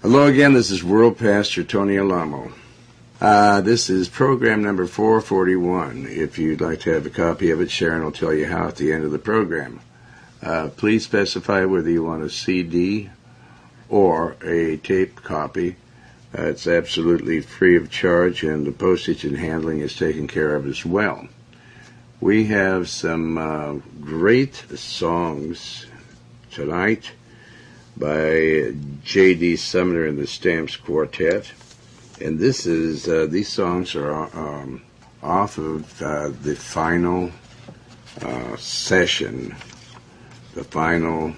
Hello again, this is World Pastor Tony Alamo. This is program number 441. If you'd like to have a copy of it, Sharon will tell you how at the end of the program. Please specify whether you want a CD or a tape copy. It's absolutely free of charge, and the postage and handling is taken care of as well. We have some great songs tonight by J.D. Sumner and the Stamps Quartet, and this is these songs are off of the final session, the final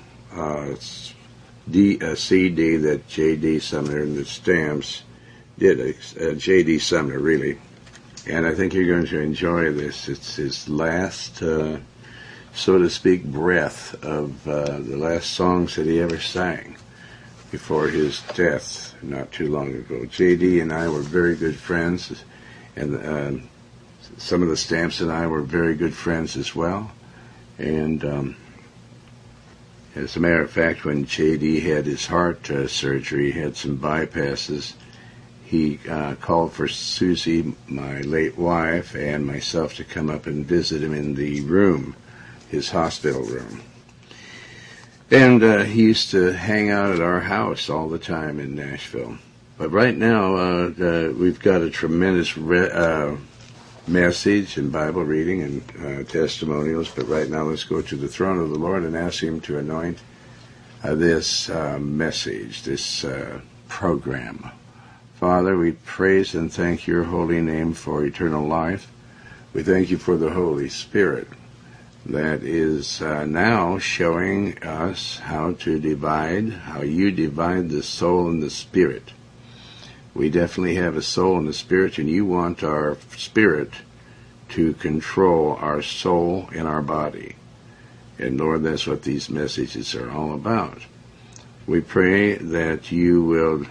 CD that J.D. Sumner and the Stamps did. J.D. Sumner, really, and I think you're going to enjoy this. It's his last, so to speak, breath of the last songs that he ever sang before his death not too long ago. J.D. and I were very good friends, and some of the Stamps and I were very good friends as well. And as a matter of fact, when J.D. had his heart surgery, he had some bypasses, he called for Susie, my late wife, and myself to come up and visit him in the room, his hospital room. And he used to hang out at our house all the time in Nashville. But right now, we've got a tremendous message and Bible reading and testimonials. But right now, let's go to the throne of the Lord and ask Him to anoint this message, this program. Father, we praise and thank your holy name for eternal life. We thank you for the Holy Spirit that is now showing us how you divide the soul and the spirit. We definitely have a soul and a spirit, and you want our spirit to control our soul and our body. And Lord, that's what these messages are all about. We pray that you will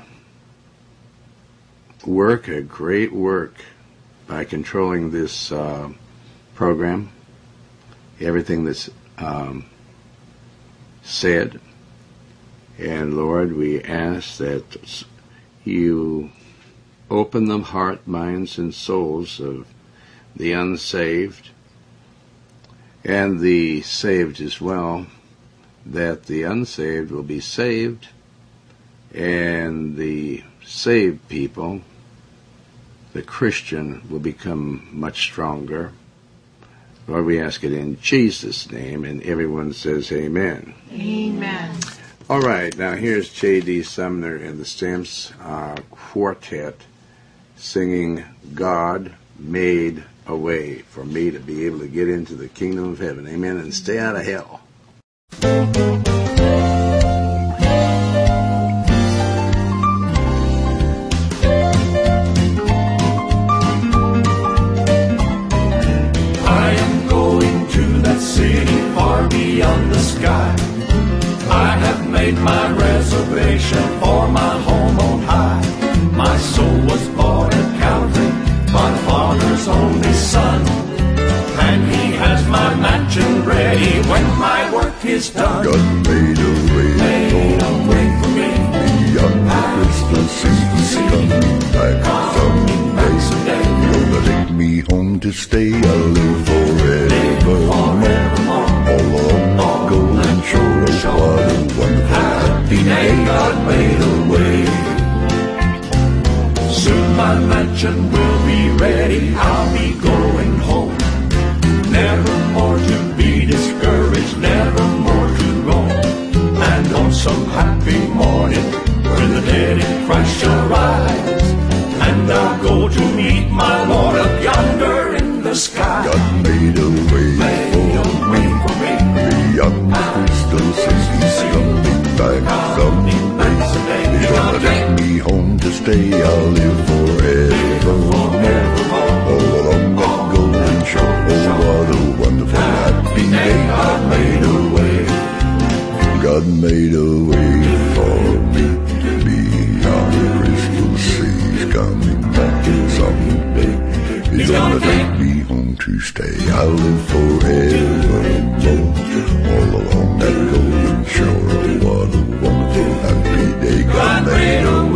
work a great work by controlling this program, everything that's said. And Lord, we ask that you open the heart, minds, and souls of the unsaved and the saved as well, that the unsaved will be saved and the saved people, the Christian, will become much stronger. Lord, we ask it in Jesus' name, and everyone says amen. Amen. All right, now here's J.D. Sumner and the Stamps Quartet singing God Made a Way for me to be able to get into the kingdom of heaven. Amen, and stay out of hell. City far beyond the sky, I have made my reservation for my home on high. My soul was bought at Calvary by the Father's only Son, and He has my mansion ready when my work is done. God made a way for me beyond the crystal sea. Coming back someday. Gonna take me home to stay. I'll live forevermore. All along the golden shore, what a wonderful happy day. God made a way. Soon my mansion will be ready. I'll be going home. Never more to be discouraged, never more to roam. And on some happy morning, when the dead in Christ shall rise, and I'll go to meet my Lord up yonder in the sky. God made a way for me beyond the crystal sea. Coming back someday. He's gonna take me home to stay. I'll live forevermore. All along that golden shore. Oh, what a wonderful happy day. God made a way. God made a way for me beyond the crystal seas. Coming back someday. He's gonna take me home to stay. I'll live forevermore. All along that golden shore. Oh, what a wonderful happy day. God made a way.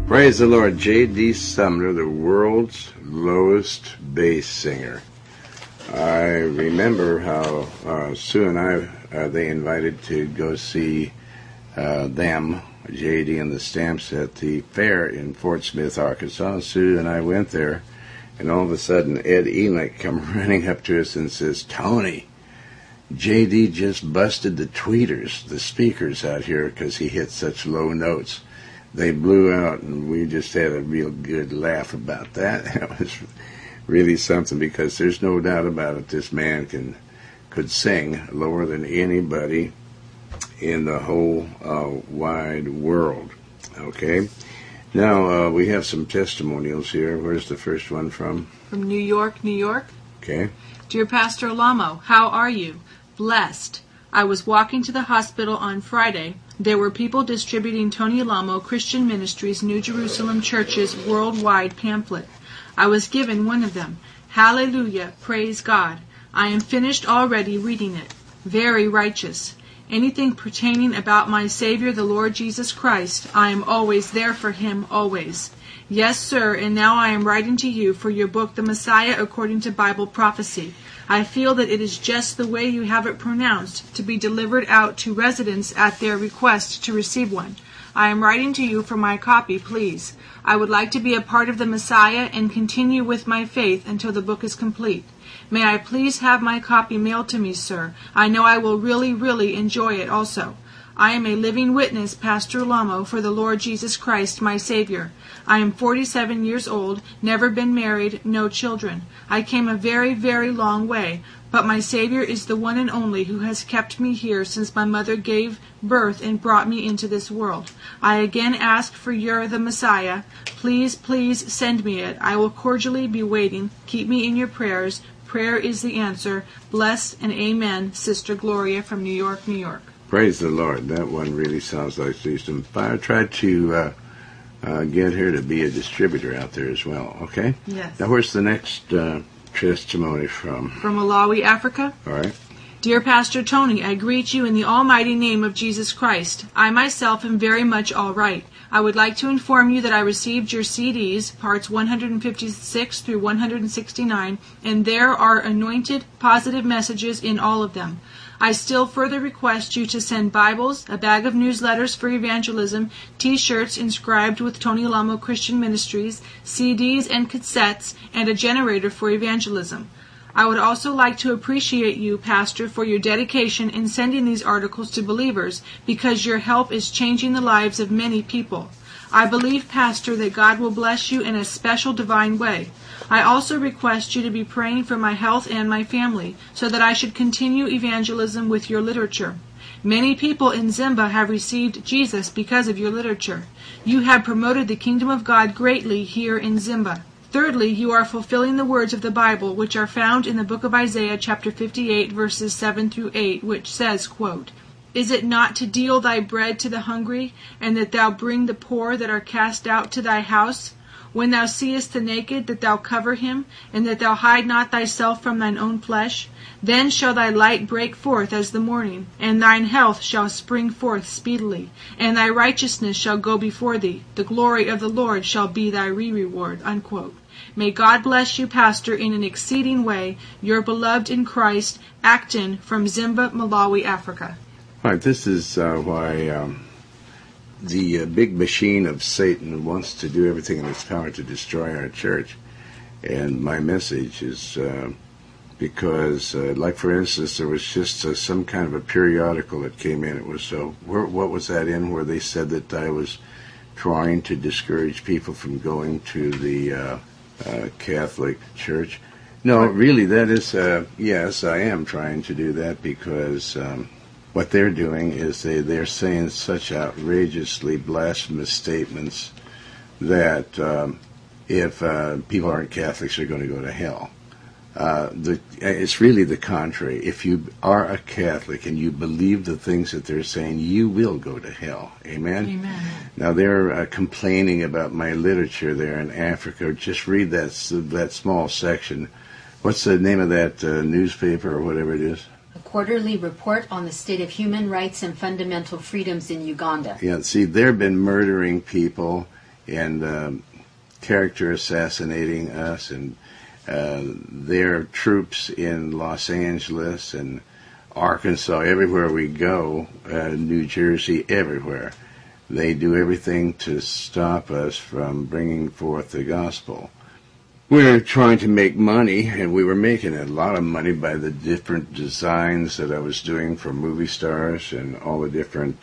Praise the Lord. J.D. Sumner, the world's lowest bass singer. I remember how Sue and I, they invited to go see them, J.D. and the Stamps, at the fair in Fort Smith, Arkansas. Sue and I went there, and all of a sudden Ed Enoch come running up to us and says, Tony, J.D. just busted the tweeters, the speakers out here, because he hit such low notes. They blew out, and we just had a real good laugh about that. It was really something, because there's no doubt about it, this man could sing lower than anybody in the whole wide world. Okay? Now, we have some testimonials here. Where's the first one from? From New York, New York. Okay. Dear Pastor Alamo, how are you? Blessed. I was walking to the hospital on Friday. There were people distributing Tony Alamo Christian Ministries New Jerusalem Church's worldwide pamphlet. I was given one of them. Hallelujah, praise God. I am finished already reading it. Very righteous. Anything pertaining about my Savior, the Lord Jesus Christ, I am always there for him, always. Yes, sir, and now I am writing to you for your book, The Messiah According to Bible Prophecy. I feel that it is just the way you have it pronounced, to be delivered out to residents at their request to receive one. I am writing to you for my copy, please. I would like to be a part of the Messiah and continue with my faith until the book is complete. May I please have my copy mailed to me, sir? I know I will really, really enjoy it also. I am a living witness, Pastor Alamo, for the Lord Jesus Christ, my Savior. I am 47 years old, never been married, no children. I came a very, very long way, but my Savior is the one and only who has kept me here since my mother gave birth and brought me into this world. I again ask for the Messiah. Please, please send me it. I will cordially be waiting. Keep me in your prayers. Prayer is the answer. Bless and amen, Sister Gloria from New York, New York. Praise the Lord. That one really sounds like some. I tried to get her to be a distributor out there as well. Okay? Yes. Now, where's the next testimony from? From Malawi, Africa. All right. Dear Pastor Tony, I greet you in the almighty name of Jesus Christ. I myself am very much all right. I would like to inform you that I received your CDs, parts 156 through 169, and there are anointed, positive messages in all of them. I still further request you to send Bibles, a bag of newsletters for evangelism, T-shirts inscribed with Tony Alamo Christian Ministries, CDs and cassettes, and a generator for evangelism. I would also like to appreciate you, Pastor, for your dedication in sending these articles to believers, because your help is changing the lives of many people. I believe, Pastor, that God will bless you in a special divine way. I also request you to be praying for my health and my family, so that I should continue evangelism with your literature. Many people in Zimba have received Jesus because of your literature. You have promoted the kingdom of God greatly here in Zimba. Thirdly, you are fulfilling the words of the Bible, which are found in the book of Isaiah, chapter 58, verses 7 through 8, which says, quote, Is it not to deal thy bread to the hungry, and that thou bring the poor that are cast out to thy house? When thou seest the naked, that thou cover him, and that thou hide not thyself from thine own flesh? Then shall thy light break forth as the morning, and thine health shall spring forth speedily, and thy righteousness shall go before thee. The glory of the Lord shall be thy reward. Unquote. May God bless you, Pastor, in an exceeding way. Your beloved in Christ, Acton from Zimba, Malawi, Africa. All right, this is why the big machine of Satan wants to do everything in its power to destroy our church. And my message is because, like for instance, there was just some kind of a periodical that came in. It was, what was that in, where they said that I was trying to discourage people from going to the Catholic Church? No, really, that is, yes, I am trying to do that, because what they're doing is they're saying such outrageously blasphemous statements that if people aren't Catholics, they're going to go to hell. It's really the contrary. If you are a Catholic and you believe the things that they're saying, you will go to hell. Amen? Amen. Now, they're complaining about my literature there in Africa. Just read that small section. What's the name of that newspaper or whatever it is? A quarterly report on the state of human rights and fundamental freedoms in Uganda. Yeah, see, they've been murdering people and character assassinating us, and their troops in Los Angeles and Arkansas, everywhere we go, New Jersey, everywhere. They do everything to stop us from bringing forth the gospel. We're trying to make money, and we were making a lot of money by the different designs that I was doing for movie stars and all the different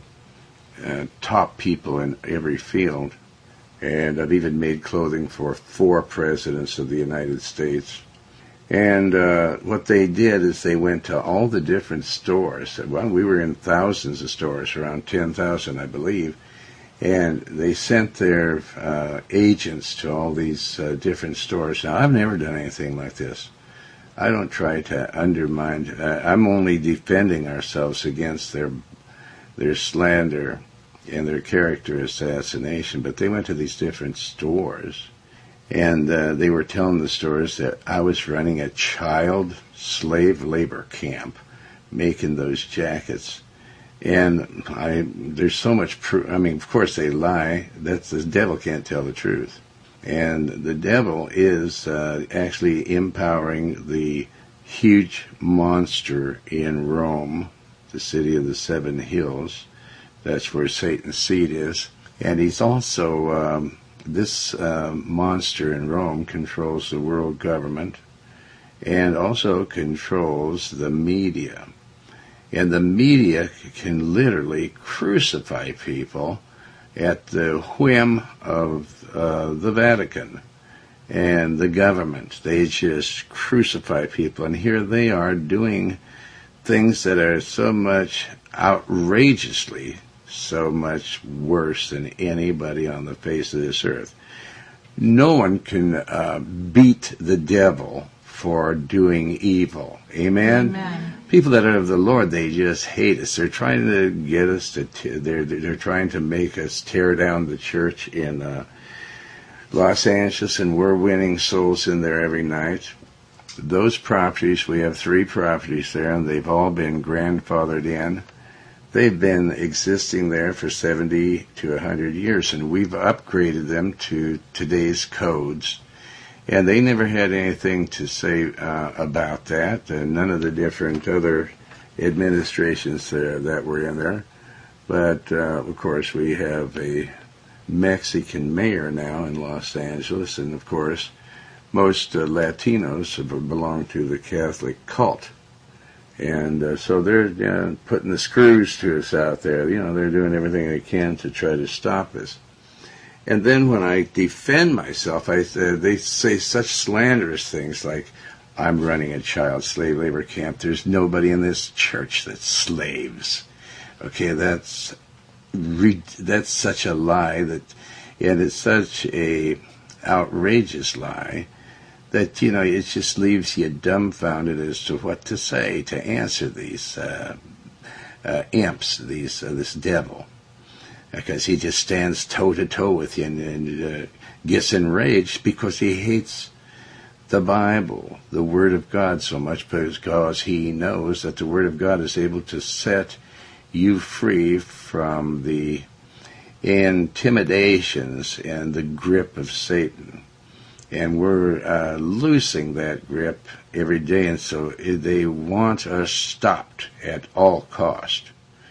top people in every field. And I've even made clothing for 4 presidents of the United States. And what they did is they went to all the different stores. Well, we were in thousands of stores, around 10,000, I believe. And they sent their agents to all these different stores. Now, I've never done anything like this. I don't try to undermine. I'm only defending ourselves against their slander and their character assassination. But they went to these different stores, and they were telling the stores that I was running a child slave labor camp, making those jackets. And there's so much proof. I mean, of course they lie. That's the devil can't tell the truth. And the devil is actually empowering the huge monster in Rome, the city of the 7 hills. That's where Satan's seat is. And he's also, this monster in Rome controls the world government and also controls the media. And the media can literally crucify people at the whim of the Vatican and the government. They just crucify people. And here they are doing things that are so much outrageously, so much worse than anybody on the face of this earth. No one can beat the devil for doing evil. Amen? Amen. People that are of the Lord, they just hate us. They're trying to get us to, they're trying to make us tear down the church in Los Angeles, and we're winning souls in there every night. Those properties, we have 3 properties there, and they've all been grandfathered in. They've been existing there for 70 to 100 years, and we've upgraded them to today's codes. And they never had anything to say about that, and none of the different other administrations that were in there. But, of course, we have a Mexican mayor now in Los Angeles, and, of course, most Latinos belong to the Catholic cult. And so they're putting the screws to us out there. You know, they're doing everything they can to try to stop us. And then when I defend myself, they say such slanderous things like, I'm running a child slave labor camp. There's nobody in this church that's slaves. Okay, that's such a lie, and it's such a outrageous lie that, you know, it just leaves you dumbfounded as to what to say to answer these imps, this devil. Because he just stands toe-to-toe with you and gets enraged because he hates the Bible, the Word of God, so much because he knows that the Word of God is able to set you free from the intimidations and the grip of Satan. And we're losing that grip every day, and so they want us stopped at all cost.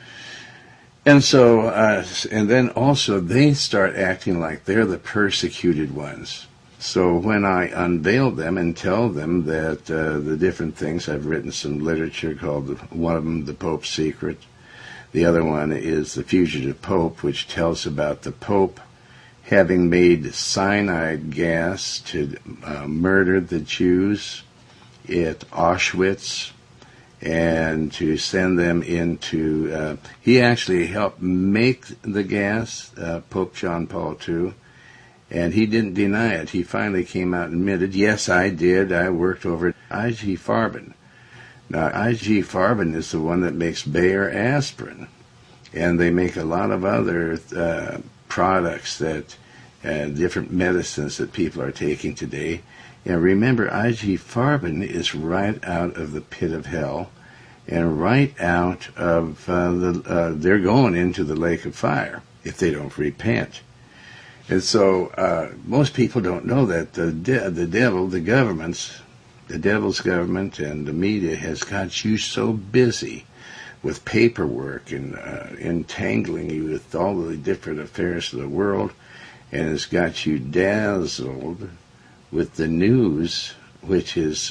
And so, and then also they start acting like they're the persecuted ones. So when I unveil them and tell them that the different things, I've written some literature called, one of them, The Pope's Secret. The other one is The Fugitive Pope, which tells about the Pope having made cyanide gas to murder the Jews at Auschwitz, and to send them into, he actually helped make the gas, Pope John Paul II, and he didn't deny it. He finally came out and admitted, yes, I did. I worked over at IG Farben. Now, IG Farben is the one that makes Bayer aspirin, and they make a lot of other products that, different medicines that people are taking today. And remember, IG Farben is right out of the pit of hell, and right out of they're going into the lake of fire if they don't repent. And so most people don't know that the devil, the governments, the devil's government and the media has got you so busy with paperwork and entangling you with all the different affairs of the world, and has got you dazzled with the news, which is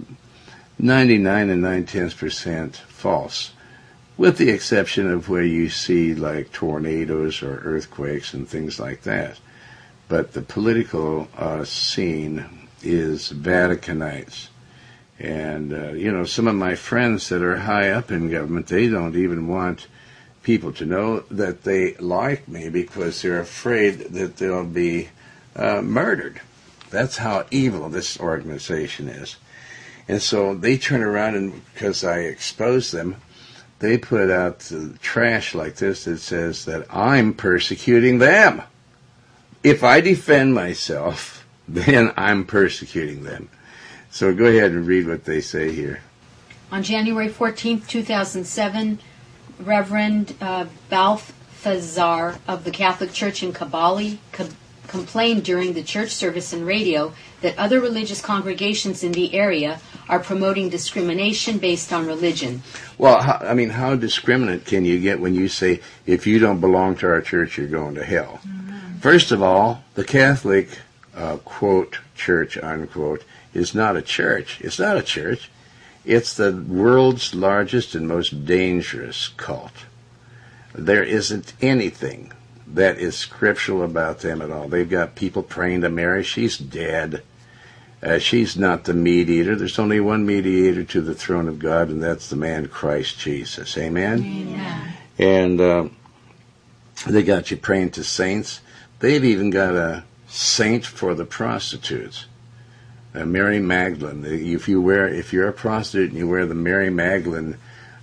99 and 9/10% false, with the exception of where you see like tornadoes or earthquakes and things like that. But the political scene is Vaticanites. And, some of my friends that are high up in government, they don't even want people to know that they like me because they're afraid that they'll be murdered. That's how evil this organization is. And so they turn around and, because I expose them, they put out the trash like this that says that I'm persecuting them. If I defend myself, then I'm persecuting them. So go ahead and read what they say here. On January 14th, 2007, Reverend Balthazar of the Catholic Church in Kabali complained during the church service and radio that other religious congregations in the area are promoting discrimination based on religion. Well, how discriminate can you get when you say, if you don't belong to our church, you're going to hell? Mm-hmm. First of all, the Catholic, quote, church, unquote, is not a church. It's not a church. It's the world's largest and most dangerous cult. There isn't anything that is scriptural about them at all. They've got people praying to Mary. She's dead. She's not the mediator. There's only one mediator to the throne of God, and that's the man Christ Jesus. Amen? Amen. And they got you praying to saints. They've even got a saint for the prostitutes. Mary Magdalene. If you're a prostitute and you wear the Mary Magdalene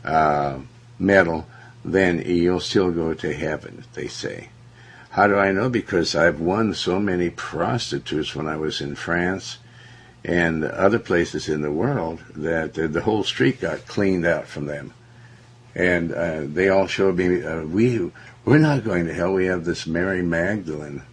medal, then you'll still go to heaven, they say. How do I know? Because I've won so many prostitutes when I was in France and other places in the world that the whole street got cleaned out from them. And they all showed me, we're not going to hell. We have this Mary Magdalene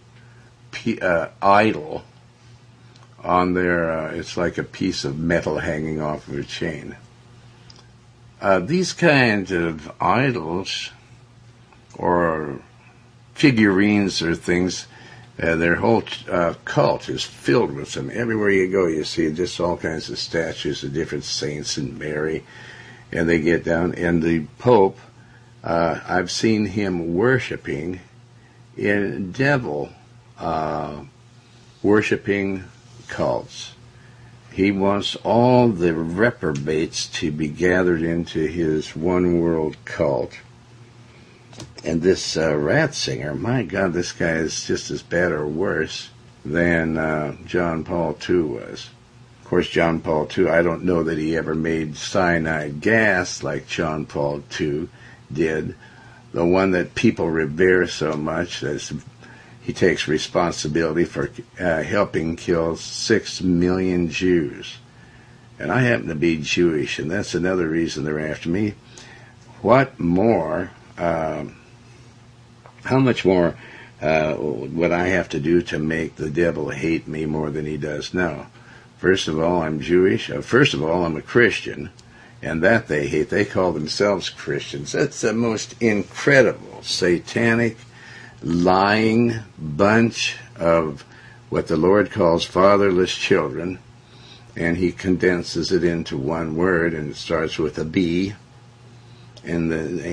idol on their, it's like a piece of metal hanging off of a chain. These kinds of idols or figurines or things, their whole cult is filled with them. Everywhere you go, you see just all kinds of statues of different saints and Mary, and they get down. And the Pope, I've seen him worshiping in devil worshiping cults. He wants all the reprobates to be gathered into his one world cult. And this Ratzinger, my God, this guy is just as bad or worse than John Paul II was. Of course, John Paul II, I don't know that he ever made cyanide gas like John Paul II did. The one that people revere so much, he takes responsibility for helping kill 6 million Jews. And I happen to be Jewish, and that's another reason they're after me. What more, how much more would I have to do to make the devil hate me more than he does now? First of all, I'm Jewish. First of all, I'm a Christian, and that they hate. They call themselves Christians. That's the most incredible, satanic, lying bunch of what the Lord calls fatherless children, and he condenses it into one word, and it starts with a B, and the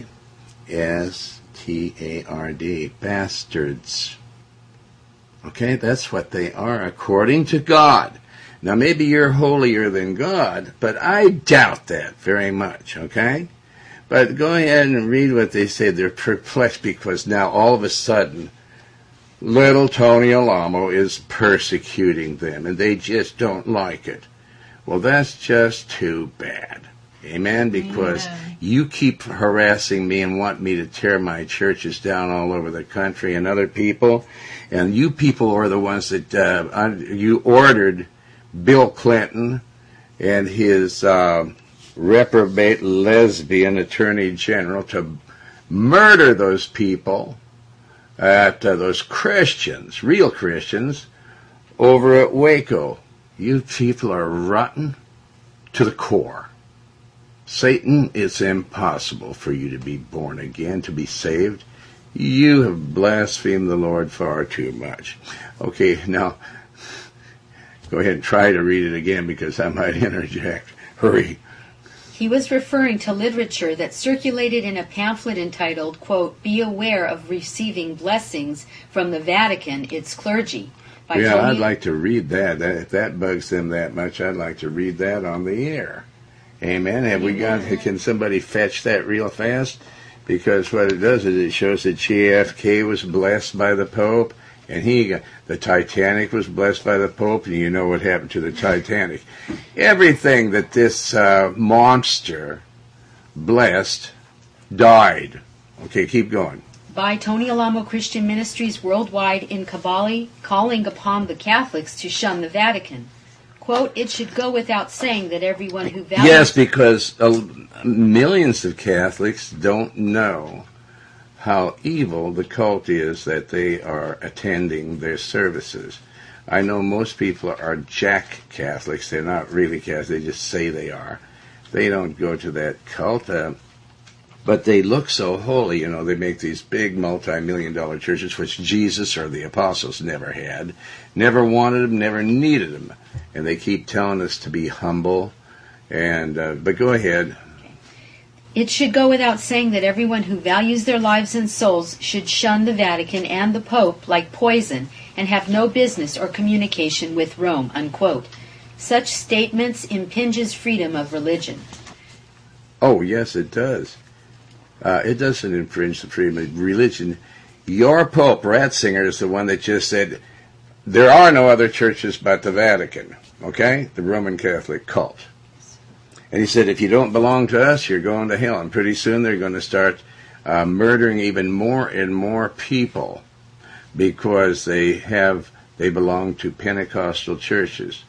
A-S-T-A-R-D, bastards. Okay, that's what they are according to God. Now, maybe you're holier than God, but I doubt that very much, okay? But go ahead and read what they say. They're perplexed because now all of a sudden, little Tony Alamo is persecuting them, and they just don't like it. Well, that's just too bad. Amen? Because you keep harassing me and want me to tear my churches down all over the country and other people, and you people are the ones that you ordered Bill Clinton and his reprobate lesbian attorney general to murder those people at those Christians, real Christians, over at Waco. You people are rotten to the core. Satan, it's impossible for you to be born again, to be saved. You have blasphemed the Lord far too much. Okay, now, go ahead and try to read it again because I might interject. Hurry. He was referring to literature that circulated in a pamphlet entitled, quote, "Be Aware of Receiving Blessings from the Vatican, Its Clergy." By Yeah, Tony... I'd like to read that. If that bugs them that much, I'd like to read that on the air. Amen. Have we got? Can somebody fetch that real fast? Because what it does is it shows that JFK was blessed by the Pope, and the Titanic was blessed by the Pope, and you know what happened to the Titanic. Everything that this monster blessed died. Okay, keep going. By Tony Alamo Christian Ministries Worldwide in Kabali, calling upon the Catholics to shun the Vatican. Quote, "It should go without saying that everyone who values..." Yes, because millions of Catholics don't know how evil the cult is that they are attending their services. I know most people are Jack Catholics. They're not really Catholics. They just say they are. They don't go to that cult. But they look so holy, you know. They make these big multi-million-dollar churches, which Jesus or the apostles never had, never wanted them, never needed them. And they keep telling us to be humble. But go ahead. It should go without saying that everyone who values their lives and souls should shun the Vatican and the Pope like poison and have no business or communication with Rome, unquote. Such statements impinges freedom of religion. Oh, yes, it does. It doesn't infringe the freedom of religion. Your Pope, Ratzinger, is the one that just said, there are no other churches but the Vatican, okay? The Roman Catholic cult. And he said, if you don't belong to us, you're going to hell. And pretty soon they're going to start murdering even more and more people because they belong to Pentecostal churches.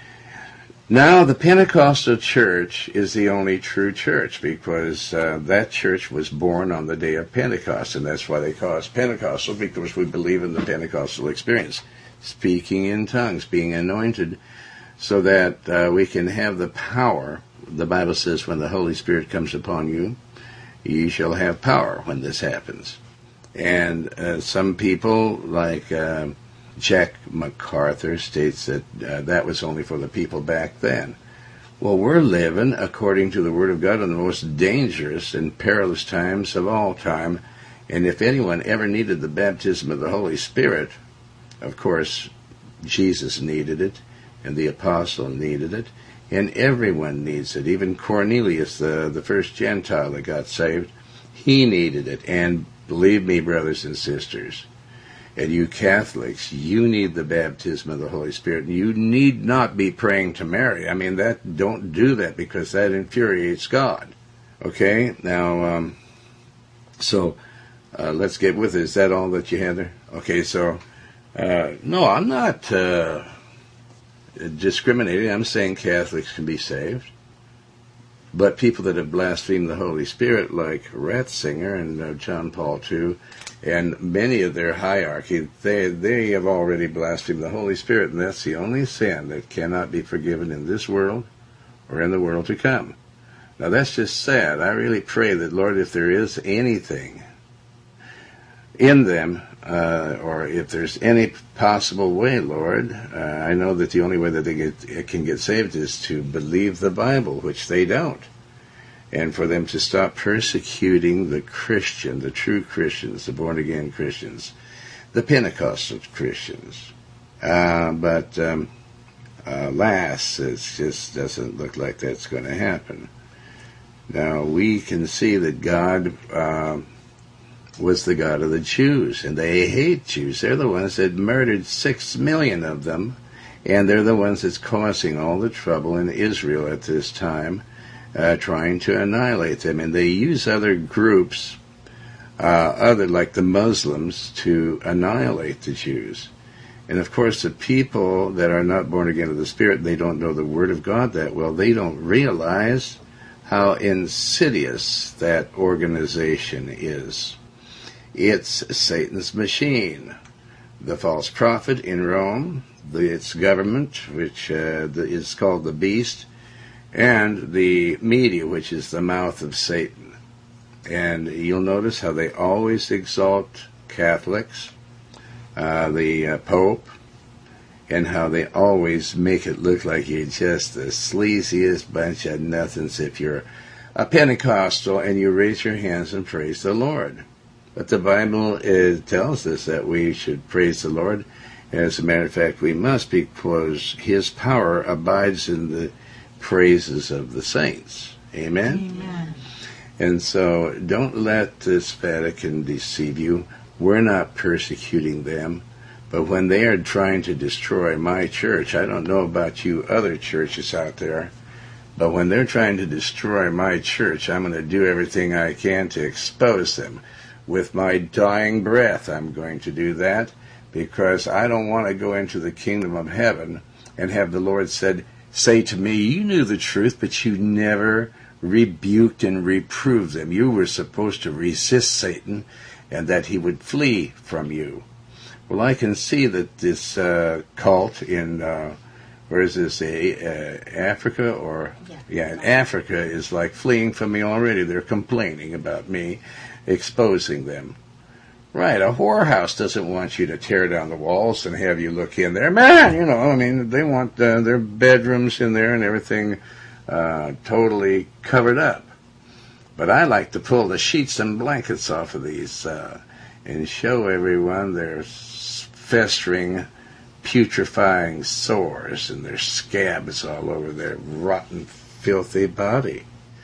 Now, the Pentecostal church is the only true church because that church was born on the day of Pentecost, and that's why they call us Pentecostal, because we believe in the Pentecostal experience. Speaking in tongues, being anointed, so that we can have the power. The Bible says when the Holy Spirit comes upon you, you shall have power when this happens. And some people, like Jack MacArthur, states that that was only for the people back then. Well, we're living, according to the Word of God, in the most dangerous and perilous times of all time. And if anyone ever needed the baptism of the Holy Spirit, of course, Jesus needed it, and the apostle needed it, and everyone needs it. Even Cornelius, the first Gentile that got saved, he needed it. And believe me, brothers and sisters, and you Catholics, you need the baptism of the Holy Spirit. You need not be praying to Mary. I mean, don't do that because that infuriates God. Okay? Now, let's get with it. Is that all that you had there? Okay, so, no, I'm not discriminating. I'm saying Catholics can be saved. But people that have blasphemed the Holy Spirit, like Ratzinger and John Paul II, and many of their hierarchy, they have already blasphemed the Holy Spirit, and that's the only sin that cannot be forgiven in this world or in the world to come. Now, that's just sad. I really pray that, Lord, if there is anything in them, or if there's any possible way, Lord, I know that the only way that they can get saved is to believe the Bible, which they don't. And for them to stop persecuting the Christian, the true Christians, the born-again Christians, the Pentecostal Christians. But alas, it just doesn't look like that's going to happen. Now, we can see that God was the God of the Jews, and they hate Jews. They're the ones that murdered 6 million of them, and they're the ones that's causing all the trouble in Israel at this time, trying to annihilate them. And they use other groups, like the Muslims, to annihilate the Jews. And of course, the people that are not born again of the Spirit, they don't know the Word of God that well. They don't realize how insidious that organization is. It's Satan's machine. The false prophet in Rome, its government, which is called the beast, and the media, which is the mouth of Satan. And you'll notice how they always exalt Catholics, the Pope, and how they always make it look like you're just the sleaziest bunch of nothings if you're a Pentecostal and you raise your hands and praise the Lord. But the Bible tells us that we should praise the Lord. As a matter of fact, we must, because His power abides in the praises of the saints. Amen? Amen. And so don't let this Vatican deceive you. We're not persecuting them. But when they are trying to destroy my church, I don't know about you other churches out there, but when they're trying to destroy my church, I'm going to do everything I can to expose them. With my dying breath, I'm going to do that, because I don't want to go into the kingdom of heaven and have the Lord say to me, you knew the truth, but you never rebuked and reproved them. You were supposed to resist Satan and that he would flee from you. Well, I can see that this cult in, where is this, Africa? Or in Africa is like fleeing from me already. They're complaining about me exposing them. Right, a whorehouse doesn't want you to tear down the walls and have you look in there. Man, they want their bedrooms in there and everything totally covered up. But I like to pull the sheets and blankets off of these and show everyone their festering, putrefying sores and their scabs all over their rotten, filthy body.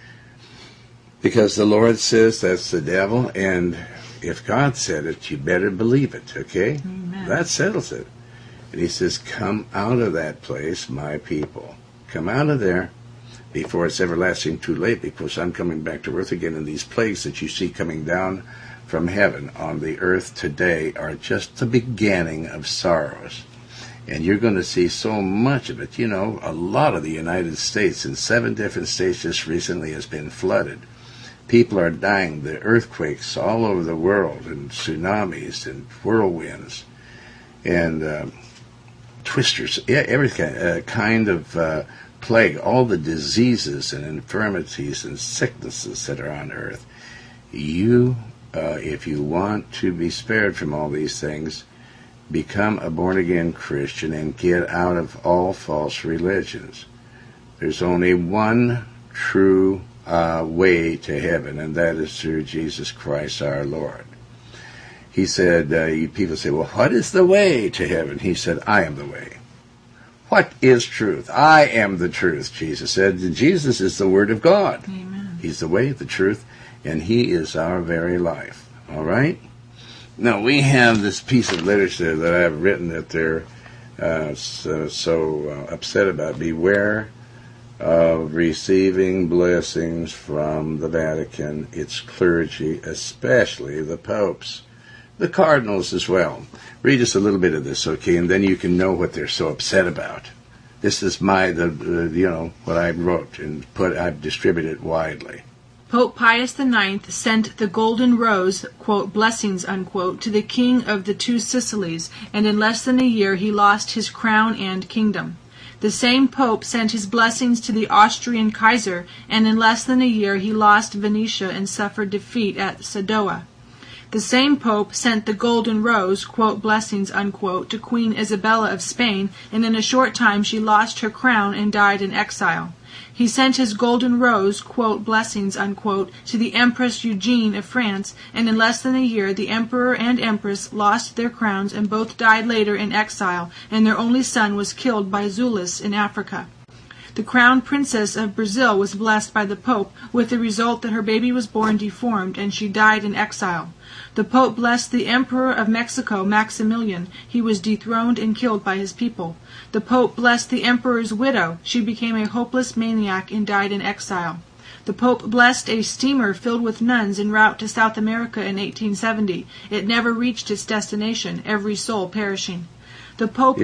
Because the Lord says that's the devil, and if God said it, you better believe it, okay? Amen. That settles it. And He says, come out of that place, my people. Come out of there before it's everlasting too late, because I'm coming back to earth again, and these plagues that you see coming down from heaven on the earth today are just the beginning of sorrows. And you're going to see so much of it. A lot of the United States, in 7 different states just recently, has been flooded. People are dying. The earthquakes all over the world, and tsunamis and whirlwinds and twisters, every kind of plague, all the diseases and infirmities and sicknesses that are on earth. If you want to be spared from all these things, become a born-again Christian and get out of all false religions. There's only one true way to heaven, and that is through Jesus Christ our Lord. He said, people say, well, what is the way to heaven? He said, I am the way. What is truth? I am the truth, Jesus said. Jesus is the Word of God. Amen. He's the way, the truth, and He is our very life. All right? Now, we have this piece of literature that I've written that they're so upset about. Beware of receiving blessings from the Vatican, its clergy, especially the popes, the cardinals as well. Read us a little bit of this, okay, and then you can know what they're so upset about. This is what I wrote and I've distributed widely. Pope Pius IX sent the golden rose, quote, blessings, unquote, to the king of the Two Sicilies, and in less than a year he lost his crown and kingdom. The same pope sent his blessings to the Austrian Kaiser, and in less than a year he lost Venetia and suffered defeat at Sadowa. The same pope sent the golden rose, quote, blessings, unquote, to Queen Isabella of Spain, and in a short time she lost her crown and died in exile. He sent his golden rose, quote, blessings, unquote, to the Empress Eugenie of France, and in less than a year the emperor and empress lost their crowns and both died later in exile, and their only son was killed by Zulus in Africa. The crown princess of Brazil was blessed by the Pope, with the result that her baby was born deformed and she died in exile. The Pope blessed the Emperor of Mexico, Maximilian. He was dethroned and killed by his people. The Pope blessed the Emperor's widow. She became a hopeless maniac and died in exile. The Pope blessed a steamer filled with nuns en route to South America in 1870. It never reached its destination, every soul perishing. The Pope...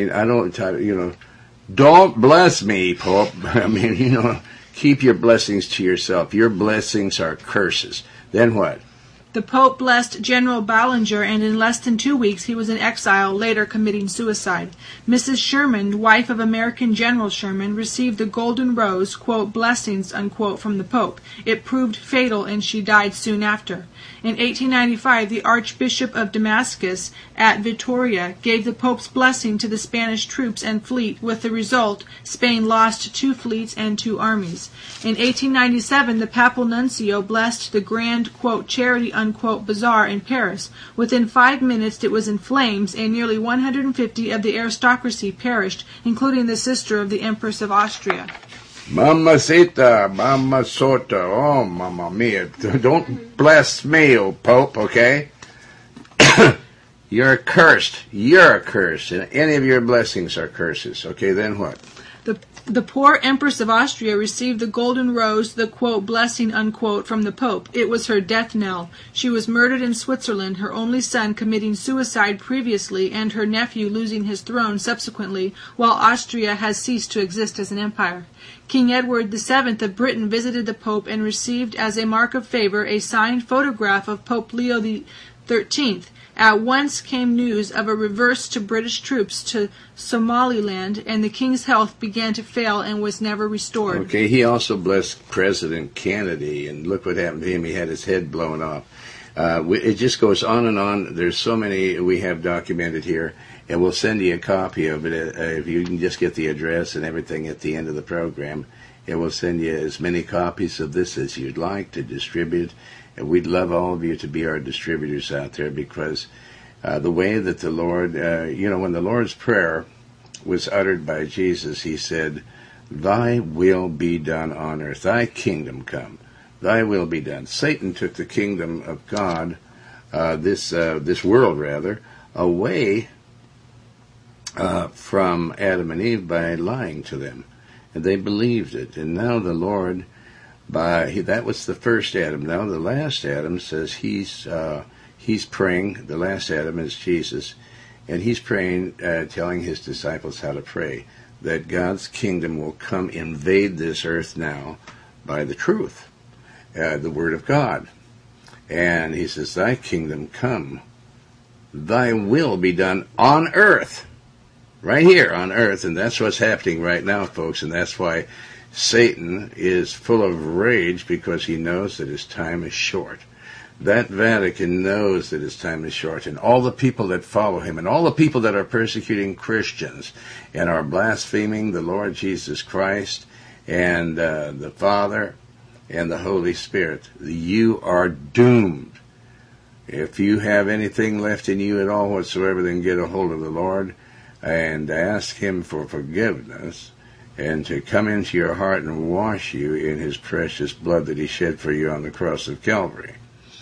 Don't bless me, Pope. Keep your blessings to yourself. Your blessings are curses. Then what? The Pope blessed General Ballinger, and in less than 2 weeks he was in exile, later committing suicide. Mrs. Sherman, wife of American General Sherman, received the Golden Rose, quote, blessings, unquote, from the Pope. It proved fatal, and she died soon after. In 1895, the Archbishop of Damascus at Vitoria gave the Pope's blessing to the Spanish troops and fleet, with the result Spain lost 2 fleets and 2 armies. In 1897, the Papal Nuncio blessed the Grand, quote, Charity, unquote, Bazaar in Paris. Within 5 minutes it was in flames, and nearly 150 of the aristocracy perished, including the sister of the Empress of Austria. Mamacita, Mamasota, oh, Mamma Mia. Don't bless me, oh Pope, okay? You're cursed. You're a curse. And any of your blessings are curses. Okay, then what? The poor Empress of Austria received the Golden Rose, the, quote, blessing, unquote, from the Pope. It was her death knell. She was murdered in Switzerland, her only son committing suicide previously, and her nephew losing his throne subsequently, while Austria has ceased to exist as an empire. King Edward VII of Britain visited the Pope and received as a mark of favor a signed photograph of Pope Leo XIII. At once came news of a reverse to British troops to Somaliland, and the king's health began to fail and was never restored. Okay, he also blessed President Kennedy, and look what happened to him. He had his head blown off. It just goes on and on. There's so many we have documented here, and we'll send you a copy of it if you can just get the address and everything at the end of the program. And we'll send you as many copies of this as you'd like to distribute. And we'd love all of you to be our distributors out there, because the way that the Lord, when the Lord's Prayer was uttered by Jesus, he said, Thy will be done on earth, thy kingdom come, thy will be done. Satan took the kingdom of God, this world rather, away from Adam and Eve by lying to them. And they believed it. And now the Lord, that was the first Adam. Now the last Adam says he's praying. The last Adam is Jesus, and he's praying, telling his disciples how to pray, that God's kingdom will come invade this earth now by the truth, the Word of God. And he says, Thy kingdom come, Thy will be done on earth, right here on earth. And that's what's happening right now, folks, and that's why Satan is full of rage, because he knows that his time is short. That Vatican knows that his time is short, and all the people that follow him, and all the people that are persecuting Christians and are blaspheming the Lord Jesus Christ and the Father and the Holy Spirit, you are doomed. If you have anything left in you at all whatsoever, then get a hold of the Lord and ask him for forgiveness, and to come into your heart and wash you in his precious blood that he shed for you on the cross of Calvary.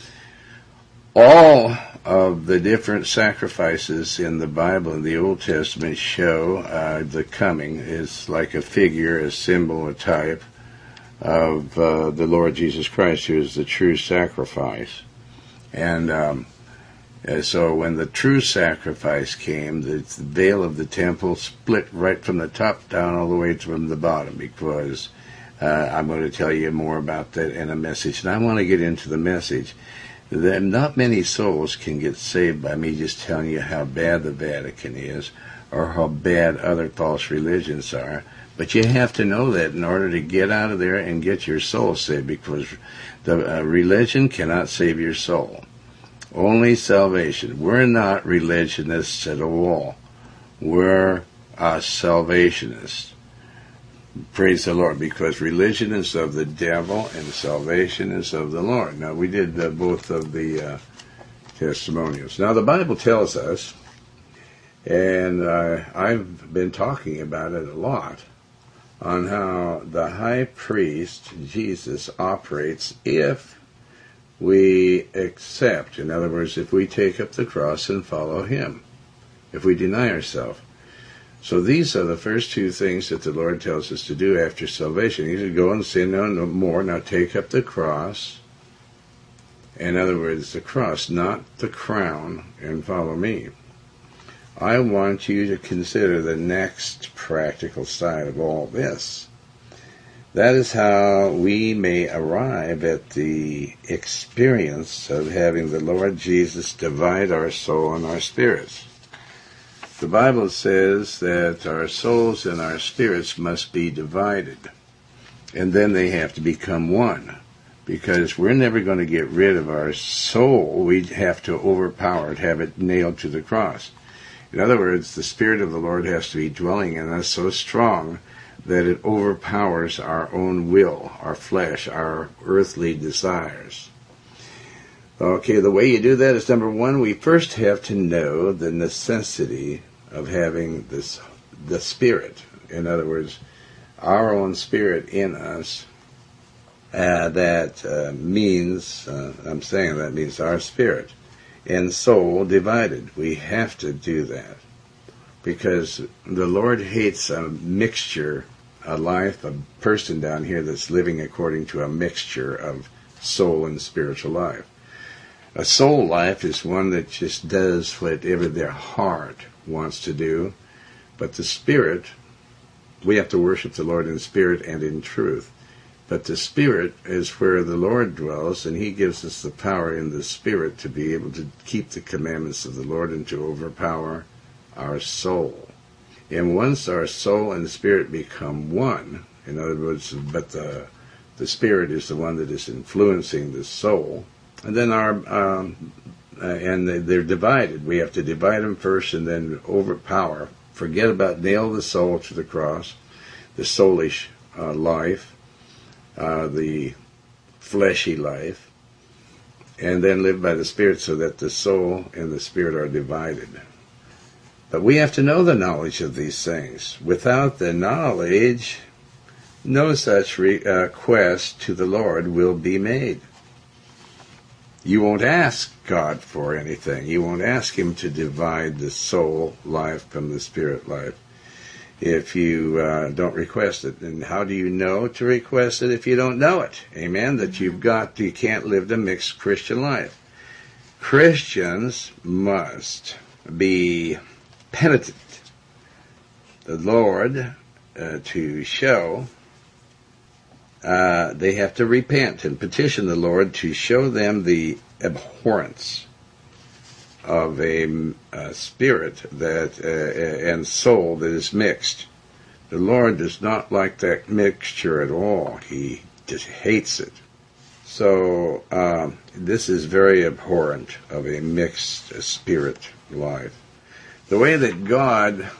All of the different sacrifices in the Bible and the Old Testament show the coming is like a figure, a symbol, a type of the Lord Jesus Christ, who is the true sacrifice. And so when the true sacrifice came, the veil of the temple split right from the top down all the way from the bottom, because I'm going to tell you more about that in a message. And I want to get into the message that not many souls can get saved by me just telling you how bad the Vatican is or how bad other false religions are. But you have to know that in order to get out of there and get your soul saved, because the religion cannot save your soul. Only salvation. We're not religionists at all. We're salvationists. Praise the Lord, because religion is of the devil and salvation is of the Lord. Now, we did both of the testimonials. Now, the Bible tells us, and I've been talking about it a lot, on how the high priest, Jesus, operates if we accept. In other words, if we take up the cross and follow him, if we deny ourselves. So these are the first two things that the Lord tells us to do after salvation. He said, go and sin no more. Now take up the cross. In other words, the cross, not the crown, and follow me. I want you to consider the next practical side of all this. That is how we may arrive at the experience of having the Lord Jesus divide our soul and our spirits. The Bible says that our souls and our spirits must be divided, and then they have to become one, because we're never going to get rid of our soul. We have to overpower it, have it nailed to the cross. In other words, the Spirit of the Lord has to be dwelling in us so strong that it overpowers our own will, our flesh, our earthly desires. Okay, the way you do that is, number one, we first have to know the necessity of having the Spirit. In other words, our own spirit in us. That means our spirit and soul divided. We have to do that because the Lord hates a mixture, a life, a person down here that's living according to a mixture of soul and spiritual life. A soul life is one that just does whatever their heart wants to do, but the spirit, we have to worship the Lord in spirit and in truth. But the Spirit is where the Lord dwells, and He gives us the power in the Spirit to be able to keep the commandments of the Lord and to overpower our soul. And once our soul and the Spirit become one, in other words, but the Spirit is the one that is influencing the soul, and then they're divided. We have to divide them first and then overpower. Forget about nail the soul to the cross, the soulish life, the fleshy life, and then live by the Spirit so that the soul and the Spirit are divided. But we have to know the knowledge of these things. Without the knowledge, no such request to the Lord will be made. You won't ask God for anything. You won't ask Him to divide the soul life from the spirit life if you don't request it. And how do you know to request it if you don't know it? Amen? That you can't live the mixed Christian life. Christians must be penitent. The Lord, to show, they have to repent and petition the Lord to show them the abhorrence of a spirit that and soul that is mixed. The Lord does not like that mixture at all. He just hates it. So this is very abhorrent of a mixed spirit life. The way that God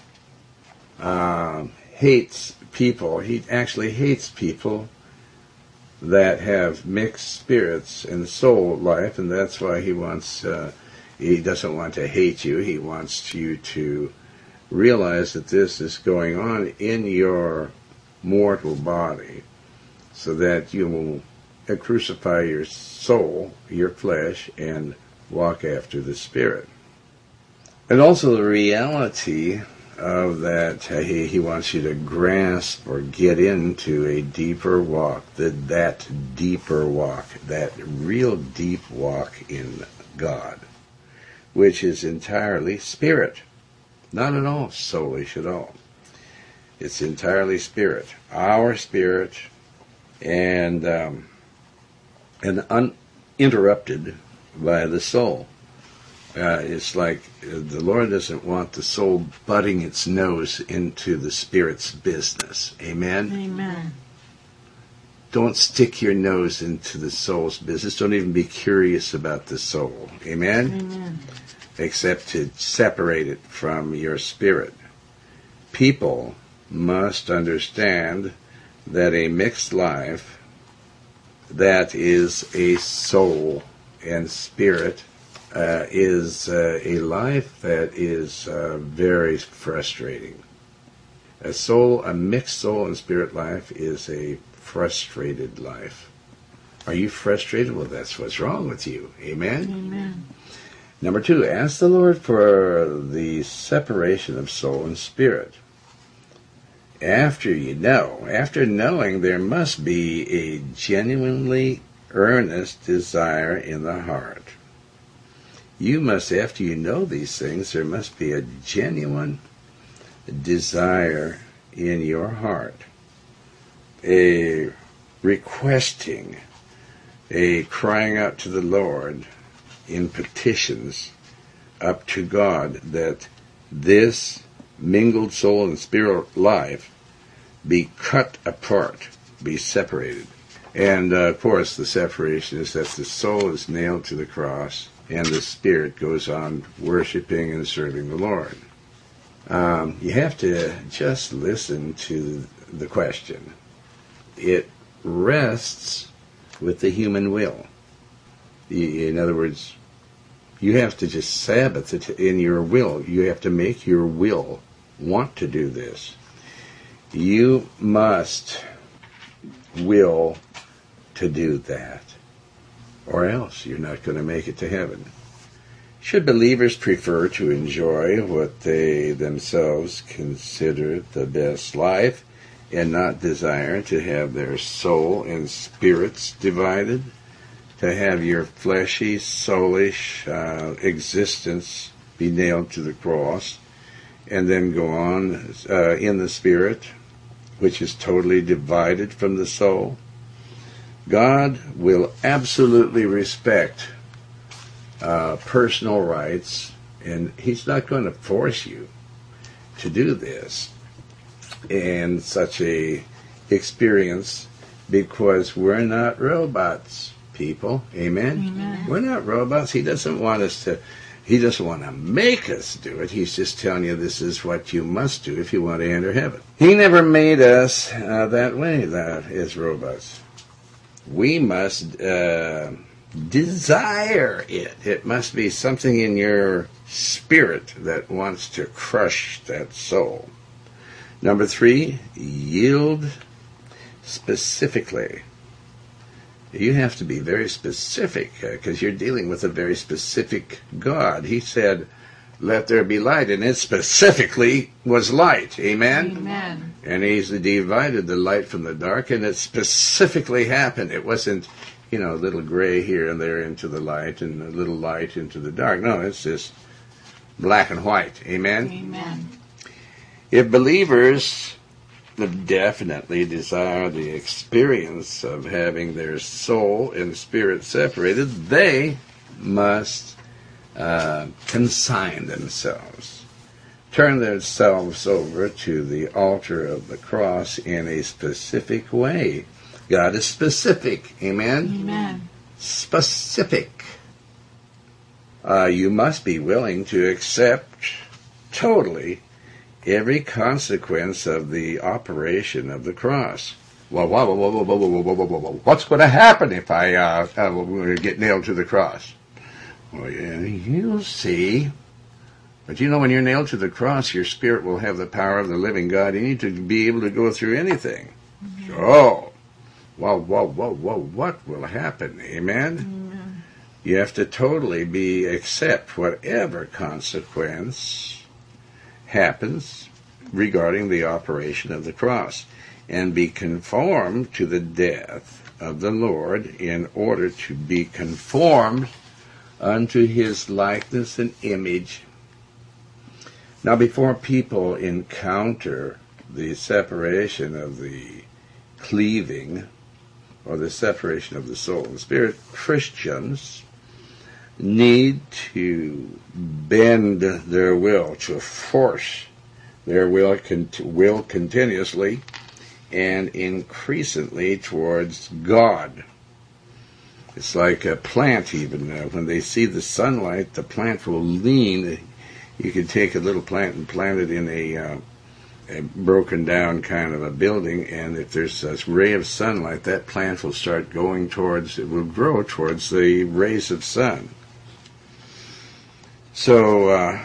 hates people, He actually hates people that have mixed spirits and soul life, and that's why He wants He doesn't want to hate you. He wants you to realize that this is going on in your mortal body so that you will crucify your soul, your flesh, and walk after the Spirit. And also the reality of that, He wants you to grasp or get into a deeper walk, that deeper walk, that real deep walk in God, which is entirely spirit, not at all soulish at all. It's entirely spirit, our spirit, and uninterrupted by the soul. It's like the Lord doesn't want the soul butting its nose into the Spirit's business. Amen? Amen. Don't stick your nose into the soul's business. Don't even be curious about the soul. Amen? Amen. Except to separate it from your spirit. People must understand that a mixed life that is a soul and spirit is a life that is very frustrating. A mixed soul and spirit life is a frustrated life. Are you frustrated? Well, that's what's wrong with you. Amen? Amen. Number 2, ask the Lord for the separation of soul and spirit. After knowing, there must be a genuinely earnest desire in the heart. You must, after you know these things, there must be a genuine desire in your heart a requesting, a crying out to the Lord in petitions up to God that this mingled soul and spirit life be cut apart, be separated. And of course the separation is that the soul is nailed to the cross and the spirit goes on worshiping and serving the Lord. You have to just listen to the question. It rests with the human will. In other words, you have to just Sabbath it in your will. You have to make your will want to do this. You must will to do that, or else you're not going to make it to heaven. Should believers prefer to enjoy what they themselves consider the best life and not desire to have their soul and spirits divided? To have your fleshy, soulish existence be nailed to the cross and then go on in the spirit, which is totally divided from the soul? God will absolutely respect personal rights, and He's not going to force you to do this in such a experience, because we're not robots, people. Amen? Amen. We're not robots. He doesn't want us to. He doesn't want to make us do it. He's just telling you this is what you must do if you want to enter heaven. He never made us that way, that is robots. We must desire it. It must be something in your spirit that wants to crush that soul. Number 3, yield specifically. You have to be very specific because you're dealing with a very specific God. He said, let there be light, and it specifically was light. Amen? Amen. And He's divided the light from the dark, and it specifically happened. It wasn't, a little gray here and there into the light and a little light into the dark. No, it's just black and white. Amen? Amen. If believers definitely desire the experience of having their soul and spirit separated, they must consign themselves, turn themselves over to the altar of the cross in a specific way. God is specific. Amen? Amen. Specific. You must be willing to accept totally every consequence of the operation of the cross. Well, what's going to happen if I get nailed to the cross? Well, yeah, you'll see. But when you're nailed to the cross, your spirit will have the power of the living God. You need to be able to go through anything. Mm-hmm. So, what will happen? Amen? Amen. You have to totally accept whatever consequence happens regarding the operation of the cross, and be conformed to the death of the Lord in order to be conformed unto His likeness and image. Now, before people encounter the separation of the cleaving or the separation of the soul and spirit, Christians need to bend their will, to force their will continuously and increasingly towards God. It's like a plant even. When they see the sunlight, the plant will lean. You can take a little plant and plant it in a broken down kind of a building, and if there's a ray of sunlight, that plant will start going towards, it will grow towards the rays of sun. So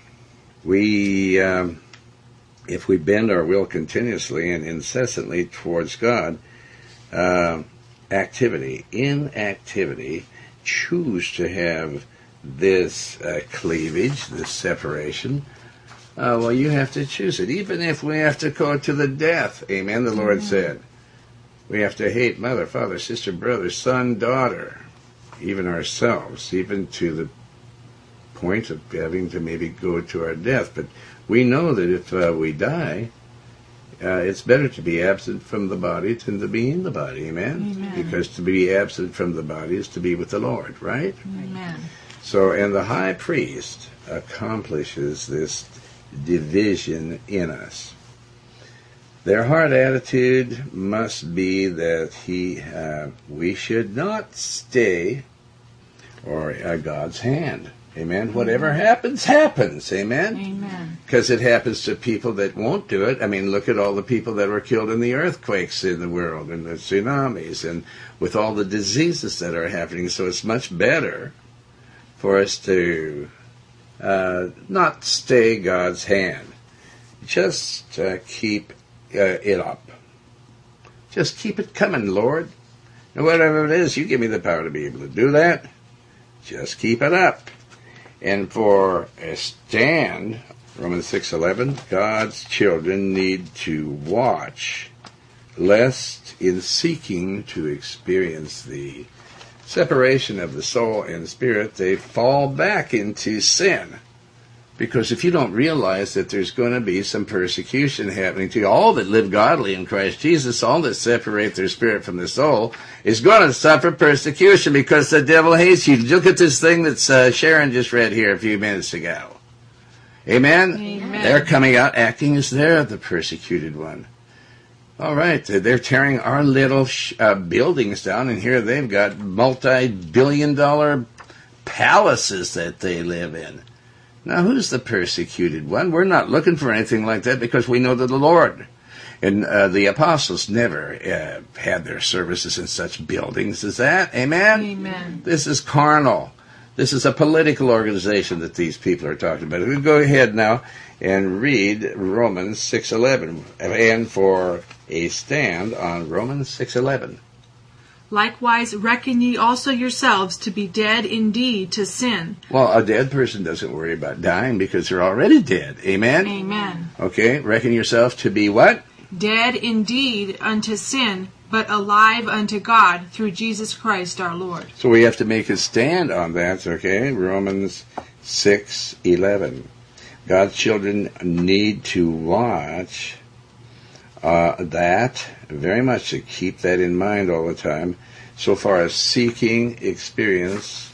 if we bend our will continuously and incessantly towards God, inactivity, choose to have this cleavage, this separation, well, you have to choose it. Even if we have to go to the death, amen, the Lord said. We have to hate mother, father, sister, brother, son, daughter, even ourselves, even to the point of having to maybe go to our death. But we know that if we die It's better to be absent from the body than to be in the body, amen? Amen. Because to be absent from the body is to be with the Lord, right? Amen. So, and the high priest accomplishes this division in us. Their heart attitude must be that we should not stay or God's hand. Amen. Whatever happens, happens. Amen. Amen. Because it happens to people that won't do it. I mean, look at all the people that were killed in the earthquakes in the world and the tsunamis and with all the diseases that are happening. So it's much better for us to not stay God's hand. Just keep it up. Just keep it coming, Lord. And whatever it is, you give me the power to be able to do that. Just keep it up. And for a stand, Romans 6:11, God's children need to watch, lest in seeking to experience the separation of the soul and spirit, they fall back into sin. Because if you don't realize that there's going to be some persecution happening to you, all that live godly in Christ Jesus, all that separate their spirit from the soul, is going to suffer persecution because the devil hates you. Look at this thing that Sharon just read here a few minutes ago. Amen? Amen. They're coming out acting as they're the persecuted one. All right, they're tearing our little buildings down, and here they've got multi-billion-dollar palaces that they live in. Now, who's the persecuted one? We're not looking for anything like that because we know that the Lord and the apostles never had their services in such buildings as that. Amen? Amen. This is carnal. This is a political organization that these people are talking about. We'll go ahead now and read Romans 6:11, and for a stand on Romans 6:11. Likewise, reckon ye also yourselves to be dead indeed to sin. Well, a dead person doesn't worry about dying because they're already dead. Amen? Amen. Okay, reckon yourself to be what? Dead indeed unto sin, but alive unto God through Jesus Christ our Lord. So we have to make a stand on that, okay? Romans 6:11. God's children need to watch that very much, to keep that in mind all the time, so far as seeking experience,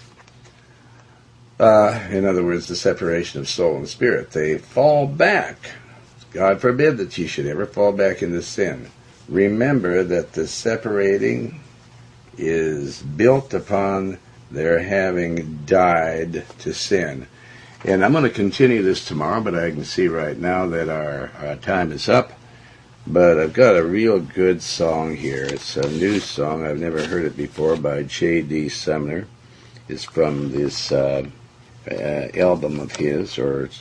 in other words, the separation of soul and spirit. They fall back. God forbid that you should ever fall back into sin. Remember that the separating is built upon their having died to sin. And I'm going to continue this tomorrow, but I can see right now that our time is up. But I've got a real good song here. It's a new song. I've never heard it before, by J.D. Sumner. It's from this album of his, or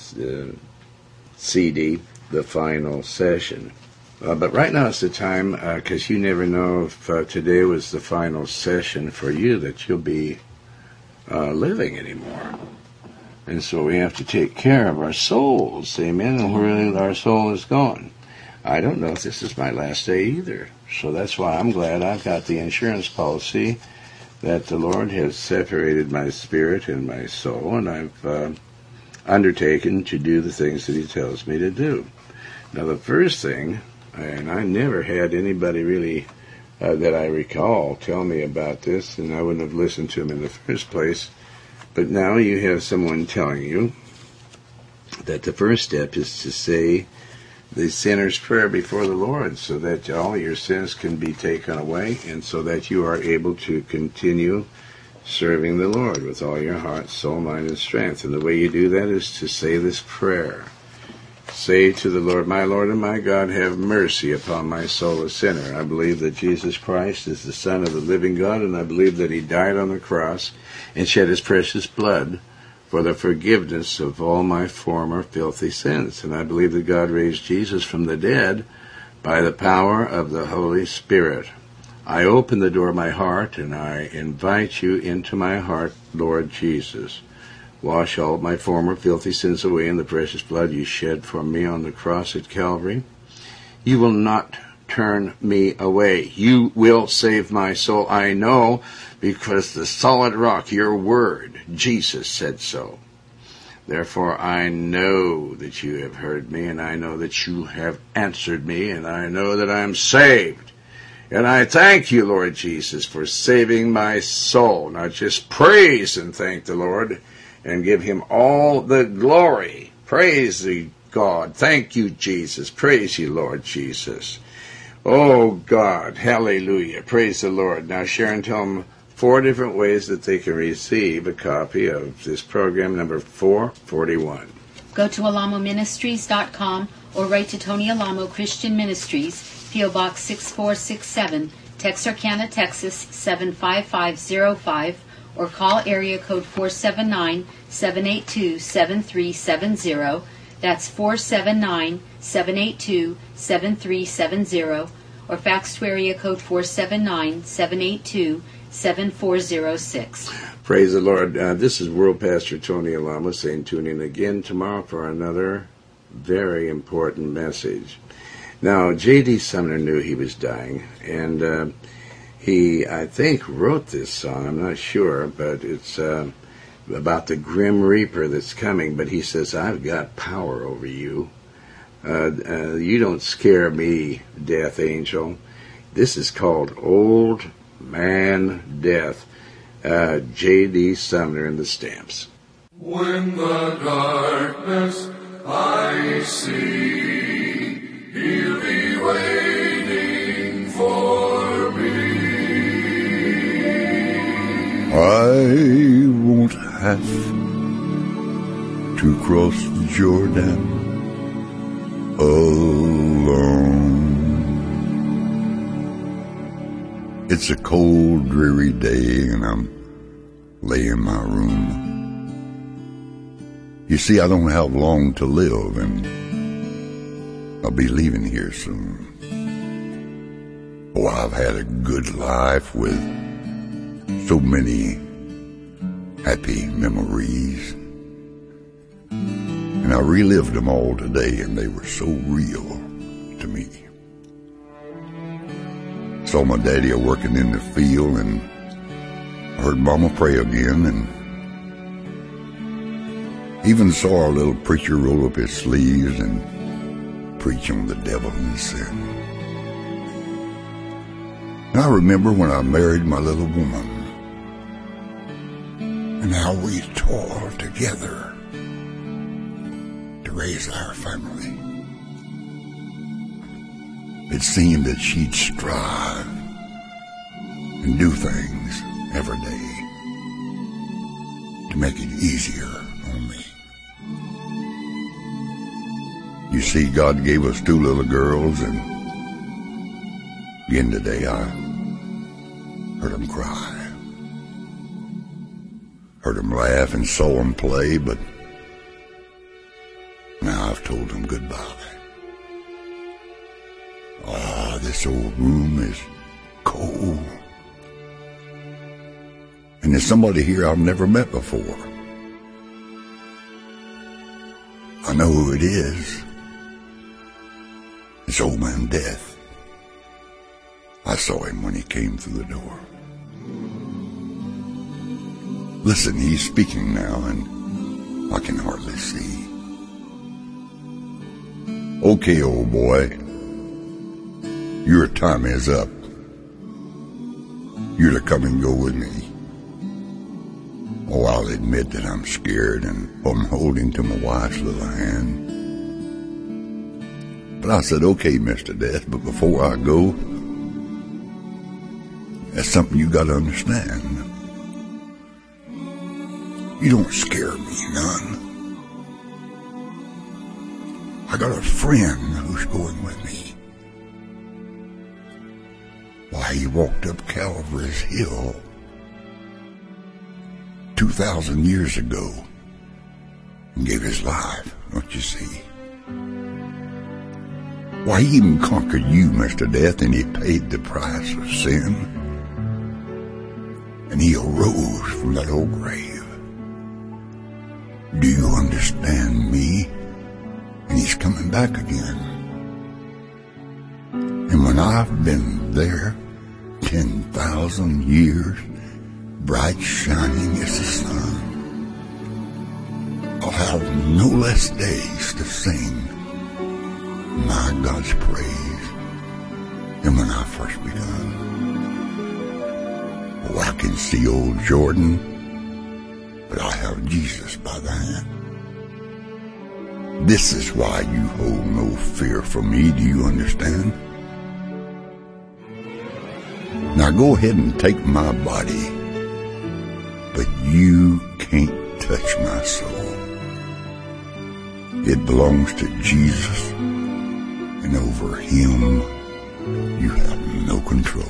CD, The Final Session. But right now it's the time, because you never know if today was the final session for you that you'll be living anymore. And so we have to take care of our souls, amen, and where our soul is going. I don't know if this is my last day either. So that's why I'm glad I've got the insurance policy that the Lord has separated my spirit and my soul, and I've undertaken to do the things that He tells me to do. Now, the first thing, and I never had anybody really that I recall tell me about this, and I wouldn't have listened to him in the first place, but now you have someone telling you that the first step is to say the sinner's prayer before the Lord, so that all your sins can be taken away, and so that you are able to continue serving the Lord with all your heart, soul, mind, and strength. And the way you do that is to say this prayer. Say to the Lord and my God, have mercy upon my soul, a sinner. I believe that Jesus Christ is the Son of the living God, and I believe that He died on the cross and shed His precious blood for the forgiveness of all my former filthy sins. And I believe that God raised Jesus from the dead by the power of the Holy Spirit. I open the door of my heart, and I invite you into my heart, Lord Jesus. Wash all my former filthy sins away in the precious blood you shed for me on the cross at Calvary. You will not turn me away. You will save my soul. I know, because the solid rock, your word, Jesus, said so. Therefore I know that you have heard me, and I know that you have answered me, and I know that I am saved. And I thank you, Lord Jesus, for saving my soul. Now just praise and thank the Lord and give him all the glory. Praise thee, God. Thank you, Jesus. Praise you, Lord Jesus. Oh, God. Hallelujah. Praise the Lord. Now, Sharon, tell them 4 different ways that they can receive a copy of this program, number 441. Go to alamoministries.com or write to Tony Alamo Christian Ministries, P.O. Box 6467, Texarkana, Texas 75505, or call area code 479-782-7370. That's 479-782-7370, or fax to area code 479-782-7406. Praise the Lord. This is World Pastor Tony Alamo saying tune in again tomorrow for another very important message. Now, J.D. Sumner knew he was dying, and he, I think, wrote this song. I'm not sure, but it's about the Grim Reaper that's coming. But he says, I've got power over you. You don't scare me, Death Angel. This is called Old Man Death. J.D. Sumner and the Stamps. When the darkness I see, he'll be waiting for me. I won't have to cross the Jordan alone. It's a cold, dreary day, and I'm laying in my room. You see, I don't have long to live, and I'll be leaving here soon. Oh, I've had a good life with so many happy memories, and I relived them all today, and they were so real to me. Saw my daddy working in the field, and heard Mama pray again, and even saw our little preacher roll up his sleeves and preach on the devil and sin. And I remember when I married my little woman, and how we toiled together to raise our family. It seemed that she'd strive and do things every day to make it easier on me. You see, God gave us 2 little girls, and again today I heard them cry. Heard them laugh and saw them play, but now I've told them goodbye. Ah, this old room is cold. And there's somebody here I've never met before. I know who it is. It's Old Man Death. I saw him when he came through the door. Listen, he's speaking now, and I can hardly see. Okay, old boy, your time is up. You're to come and go with me. Oh, I'll admit that I'm scared, and I'm holding to my wife's little hand. But I said, okay, Mr. Death, but before I go, that's something you got to understand. You don't scare me none. I got a friend who's going with me. Why, he walked up Calvary's Hill 2,000 years ago and gave his life, don't you see? Why, he even conquered you, Mr. Death, and he paid the price of sin. And he arose from that old grave. Do you understand me? And he's coming back again. And when I've been there 10,000 years, bright shining as the sun, have no less days to sing my God's praise than when I first begun. Oh, I can see old Jordan, but I have Jesus by the hand. This is why you hold no fear for me, do you understand? Now go ahead and take my body, but you can't touch my soul. It belongs to Jesus, and over him you have no control.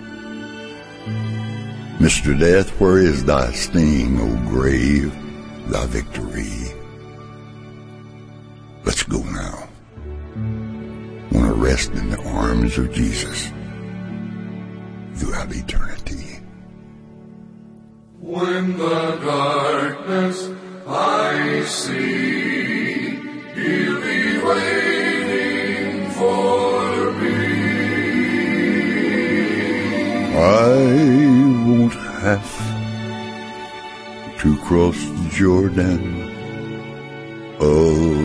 Mr. Death, where is thy sting, O grave, thy victory? Let's go now. Want to rest in the arms of Jesus throughout eternity. When the darkness I see, he'll be waiting for me. I won't have to cross the Jordan alone.